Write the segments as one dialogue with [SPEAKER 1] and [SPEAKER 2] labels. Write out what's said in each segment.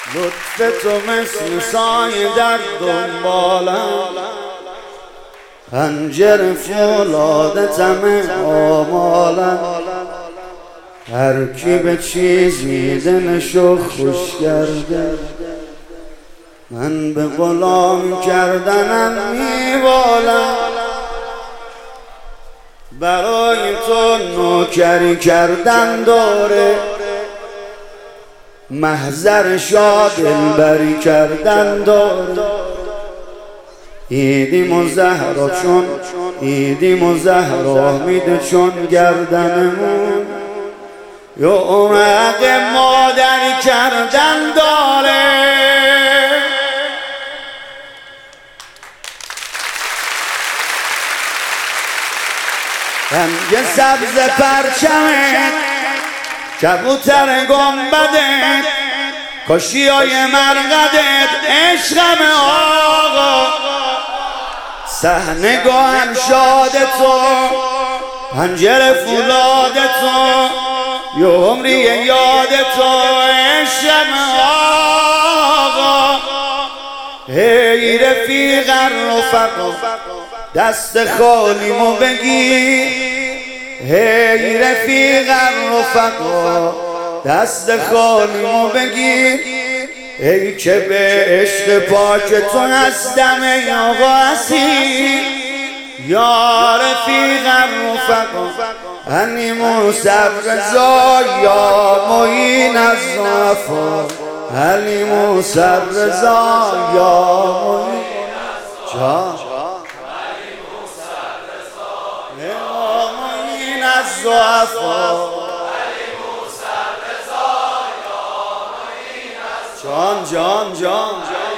[SPEAKER 1] لطف تو مثل سایه در دنبالم، پنجره فولاد طمع آمالم. هر کی به چیزی دلشو خوش کرده، من به غلام کردنم میبالم. برای تو نوکری کردن داره، محضرشا دلبری کردن داره. ایدیم و زهرا چون ایدیم و زهرا میده چون گردنمون یوم حق مادری کردن داره. رنگ سبز پرچمت، کبوتر گنبدت، کاشیای مرقدت، عشقم آقا. صحنه گوهر شاد تو، پنجره فولاد تو، یه عمری یاد تو، عشقم آقا. هی رفیق رفقا دست خالیمو بگیر، هی رفیق رفقا دست خالیمو بگیر. ای که به عشق پاک تو هستم ای آقا اسیر. یا رفیق رفقا حلیم سر رضا، یا معین از وفا حلیم سر رضا، یا معین از وفا جان جان جان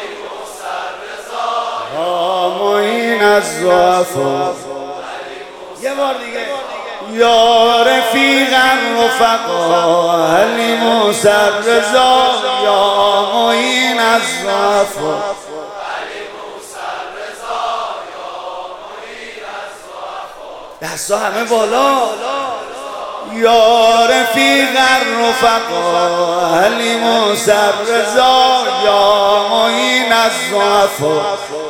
[SPEAKER 1] معین از وفا. یه بار دیگه. یا رفیق رفقا حلیم سر رضا، یا معین از وفا. دستا همه بالا. یا رفیق رفقا حلیم سر رضا، یا معین از وفا.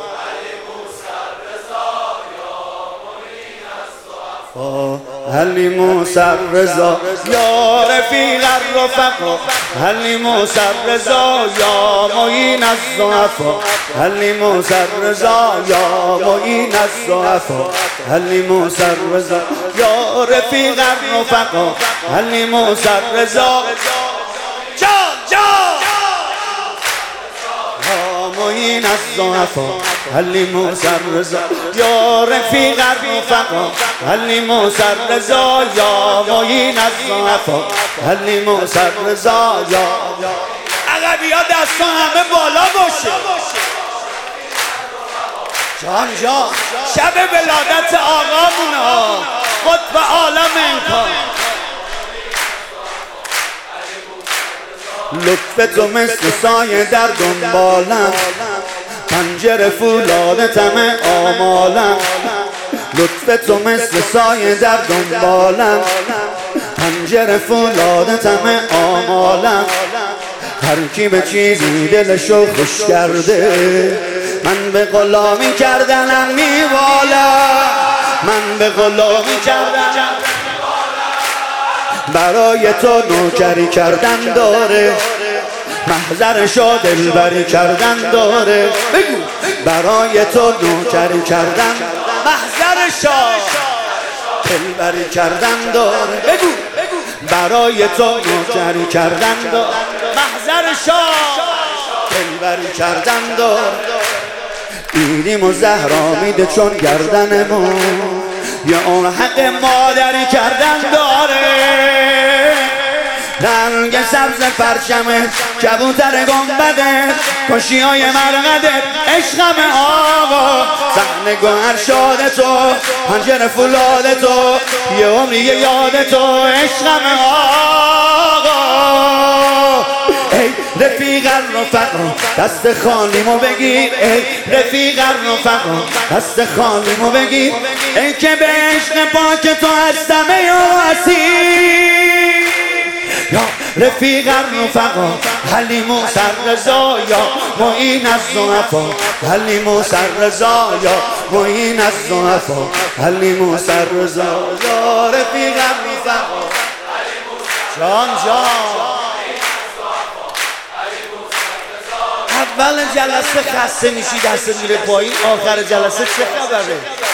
[SPEAKER 1] حلیم سر رضا، یا رفیق رفقا حلیم سر رضا، یا معین از وفا. حلیم سر رضا، یا معین از وفا. حلیم سر رضا، یا رفیق رفقا حلیم سر رضا. جان جان معین از وفا حلیم سر رضا، یا رفیق رفقا حلیم سر رضا، یا معین از وفا حلیم سر رضا. یا عقبی ها دستا همه بالا باشه. جان جان شب ولادت آقامون ها، قطب عالم امکان. لطف تو مثل سایه در دنبالم، پنجره فولاد طمع آمالم. لطف تو مثل سایه در دنبالم، پنجره فولاد طمع آمالم. هر کی به چیزی دلشو خوش کرده، من به غلامی کردنم میوالم. من به غلامی کردنم برای تو نوکری کردن داره، محضرشو دلبری کردن داره. بگو برای تو نوکری کردن، محضرشو دلبری کردن داره. بگو برای تو نوکری کردن داره، محضرشو دلبری کردن داره. ایدیم و زهرا میده چون گردنمون، یه اون حق مادری کردن داره. رنگ سبز پرچمت، کبوتر گنبدت، کاشیای مرقدت، عشقم آقا. صحنه گوهر شاد تو، پنجره فولاد تو، یه عمری یاد تو، عشقم آقا. ای رفیق رفقا دست خالیمو بگیر، ای رفیق رفقا دست خالیمو بگیر. ای که به عشق پاک تو هستم ای اسیر. یا رفیق الرفقا حلیم و سررضا یا معین الضعفا حلیم و سررضا یا معین الضعفا حلیم و سررضا یا رفیق الرفقا جان اول جلسه خسته میشی دست میره پایین آخر جلسه چه خبره؟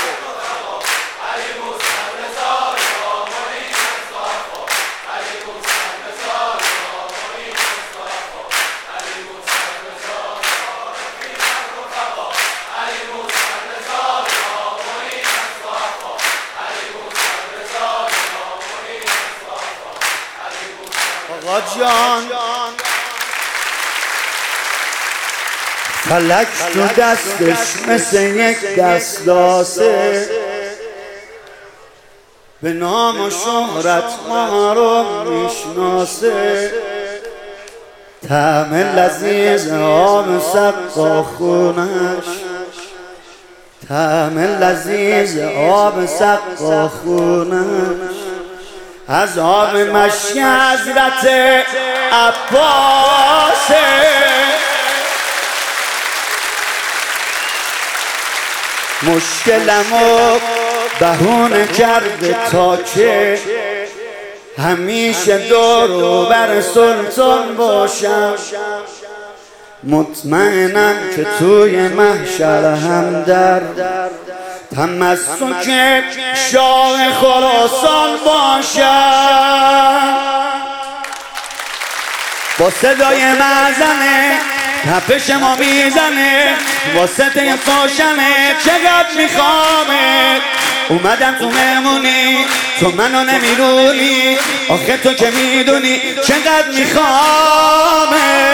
[SPEAKER 1] آقا جان فلک تو دستش مثل یک دستلاسه به نام و شهرت ما رو میشناسه طعم لذیذ آب سقا خونش طعم لذیذ آب سقا خونش از آب مشک حضرت عباسه مشکلمو بهونه کرده تا که همیشه دور و بر سلطان باشم مطمئنم که توی محشر هم در تمسک شاه خراسان باشم با صدای معزنه تپش ما میزنه واسطه فاشنه چقدر میخوامه اومدم تو مهمونی تو منو نمیدونی آخه تو که میدونی چقدر میخوامه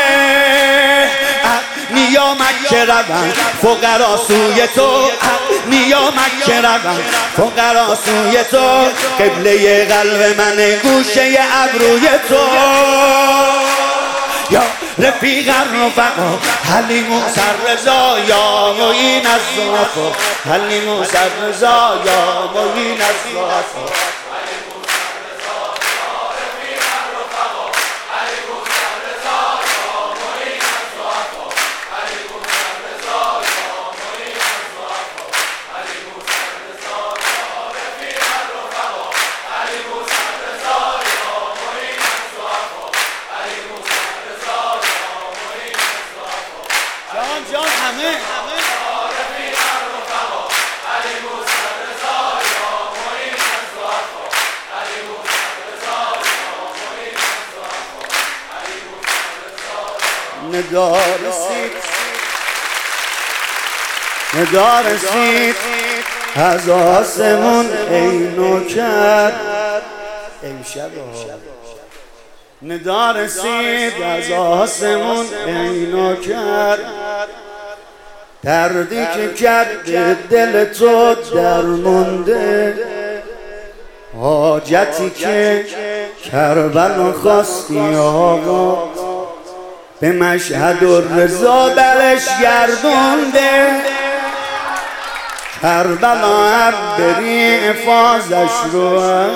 [SPEAKER 1] نیا مکه روم فقرا سوی تو نیا مکه روم فقرا سوی تو قبله قلب من گوشه ابروی تو یا رفیق الرفقا حلیم و سررضا یا معین الضعفا حلیم و سررضا یا معین الضعفا جان همه ندا رسید از آسمون اینو کرد امشب ندا رسید از آسمون اینو کرد دردی که کرده دل تو درمونده حاجتی که کربلا خواستی آقا به مشهد الرضا برش گردونده کربلا هر بری افاظش رو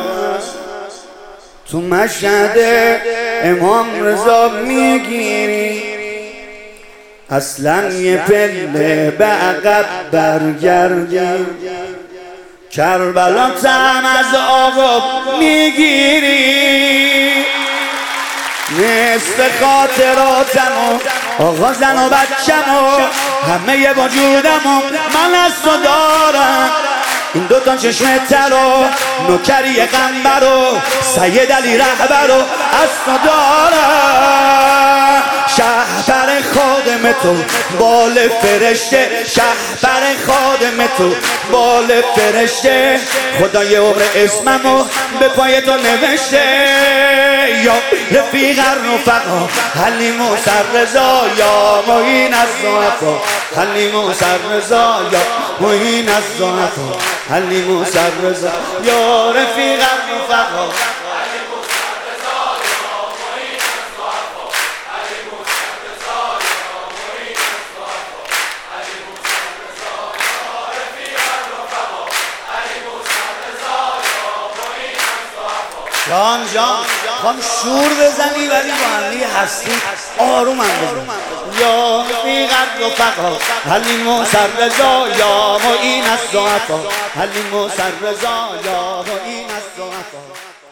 [SPEAKER 1] تو مشهد امام رضا میگیری اصلا یه پله به عقب برگردی کربلا طعم از آقا میگیری نصف خاطراتمو آقا زن و بچمو همه وجودمو من از تو دارم این دوتا چشم ترو نوکری قنبرو سید علی رهبرو از تو دارم شهبر خادم تو بال فرشته شهبر خادم تو بال فرشته خدای عمر اسممو به پای تو نوشته یا رفیق الرفقا حلیم و سررضا یا معین الضعفا حلیم و سررضا یا معین الضعفا حلیم و سررضا یا رفیق الرفقا جان میخوام شور بزنی ولی با همه هستی آروم هم بزنی. یا رفیق الرفقا حلیم و سررضا یا معین الضعفا حلیم و سررضا یا معین الضعفا.